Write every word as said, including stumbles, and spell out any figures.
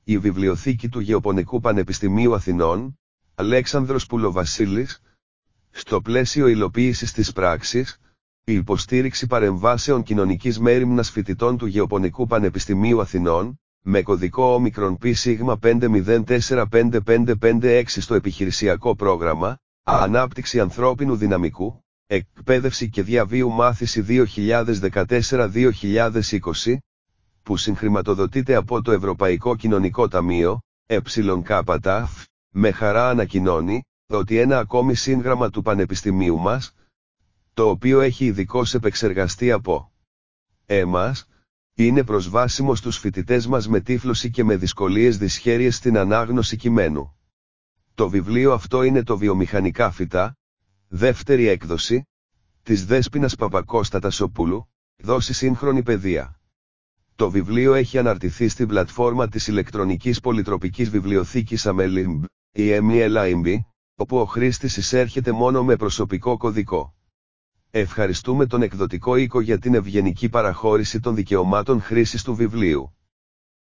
η βιβλιοθήκη του Γεωπονικού Πανεπιστημίου Αθηνών, Αλέξανδρος Πουλοβασίλης, στο πλαίσιο υλοποίησης της πράξης, η υποστήριξη παρεμβάσεων κοινωνικής μέριμνας φοιτητών του Γεωπονικού Πανεπιστημίου Αθηνών, με κωδικό όμικρον πι σίγμα πέντε μηδέν τέσσερα πέντε πέντε πέντε έξι στο επιχειρησιακό πρόγραμμα, Ανάπτυξη ανθρώπινου δυναμικού, Εκπαίδευση και διαβίου μάθηση δύο χιλιάδες δεκατέσσερα με δύο χιλιάδες είκοσι, που συγχρηματοδοτείται από το Ευρωπαϊκό Κοινωνικό Ταμείο, ΕΚΤΑΦ, με χαρά ανακοινώνει ότι ένα ακόμη σύνγραμμα του Πανεπιστημίου μας, το οποίο έχει ειδικώς επεξεργαστεί από εμάς, είναι προσβάσιμο στους φοιτητές μας με τύφλωση και με δυσκολίες δυσχέρειες στην ανάγνωση κειμένου. Το βιβλίο αυτό είναι το «Βιομηχανικά φυτά», δεύτερη έκδοση, της Δέσποινας Παπακώστα-Τασοπούλου, δόση σύγχρονη παιδεία. Το βιβλίο έχει αναρτηθεί στην πλατφόρμα της ηλεκτρονικής πολυτροπικής βιβλιοθήκης Amelimb, η Amelimb, όπου ο χρήστης εισέρχεται μόνο με προσωπικό κωδικό. Ευχαριστούμε τον εκδοτικό οίκο για την ευγενική παραχώρηση των δικαιωμάτων χρήσης του βιβλίου.